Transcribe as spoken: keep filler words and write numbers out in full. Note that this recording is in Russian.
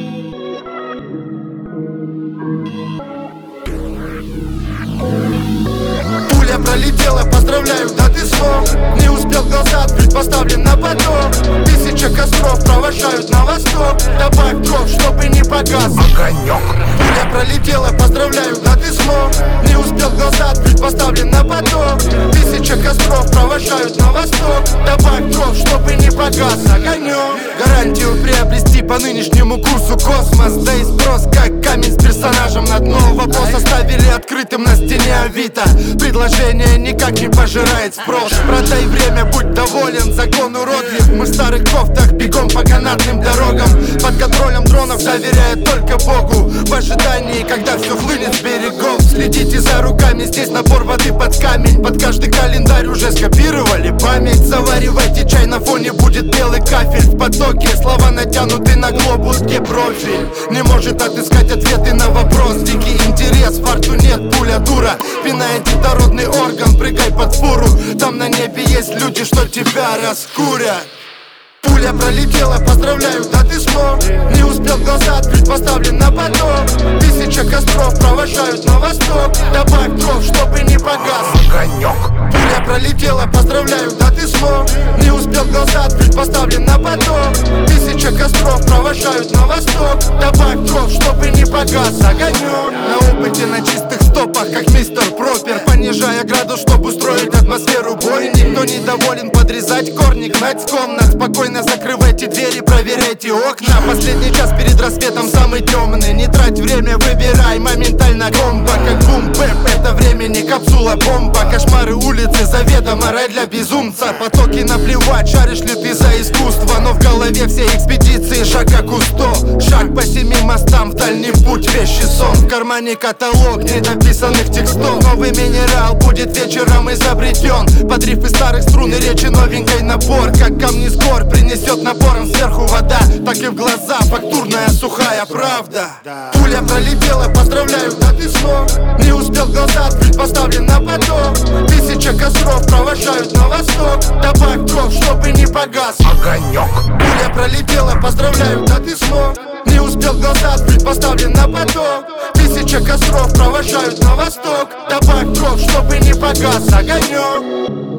Пуля пролетела, поздравляю, да ты смог. Не успел глаза открыть, поставлен на поток. Тысяча костров провожают на восток. Добавь дров, чтобы не погас огонек. Пуля пролетела, поздравляю, да ты смог. Не успел глаза открыть, поставлен на поток. Тысяча костров провожают на восток. Добавь дров, чтобы не погас огонек. Гарантию приобрести по нынешнему курсу космос. Да и спрос как камень с персонажем на дно. Вопрос оставили открытым на стене Авито. Предложение никак не пожирает спрос. Продай время, будь доволен, закон уродлив. Мы в старых кофтах бегом по канатным дорогам. Под контролем дронов, доверяя только Богу. В ожидании, когда все хлынет с берегов. Следите за руками, здесь напор воды под камень. Под каждый календарь уже скопировали память. Заваривайте чай, на фоне будет белый кафель. В потоке слова натянуты на глобус, где профиль не может отыскать ответы на вопрос. Дикий интерес, фарту нет, пуля дура. Пинает дородный орган, прыгай под фуру. Там на небе есть люди, что тебя раскурят. Пуля пролетела, поздравляю, да ты смог. Не успел глаза открыть, поставлен на поток. Тысяча костров провожают на восток. Добавь дров, чтобы не погас огонек. Пуля пролетела, поздравляю, да ты смог. Не успел глаза открыть, поставлен на поток. Тысяча костров провожают на восток. Добавь дров, чтобы не погас огонек. На опыте, на чистых стопах, как мистер Пропер. Понижая градус, чтобы устроить атмосферу бой. Никто не доволен, подрезать корни, гнать с комнат. Спокойно закрывайте двери, проверяйте окна. Последний час перед рассветом самый темный. Не трать время, выбирай моментально комбо. Как бум-бэп, это времени капсула бомба. Кошмары улицы, заведомо рай для безумца. Потоки наплевать, шаришь ли ты за искусство. Но в голове все экспедиции, шаг как Кусто. Шаг по семи мостам, в дальний путь, вещи сон. В кармане каталог недописанных текстов. Новый минерал будет вечером изобретен. Под рифы старых струн и речи новенькой набор. Как камни с гор принесет напором сверху вода. Так и в глаза фактурная сухая правда. Пуля пролетела, поздравляю, да ты смог. Не успел глаза открыть, поставлен на поток. Тысяча костров провожают на восток. Добавь дров, чтобы не погас огонек. Пуля пролетела, поздравляю, да ты смог. Не успел глаза открыть, поставлен на поток. Тысяча костров провожают на восток. Добавь дров, чтобы не погас огонек.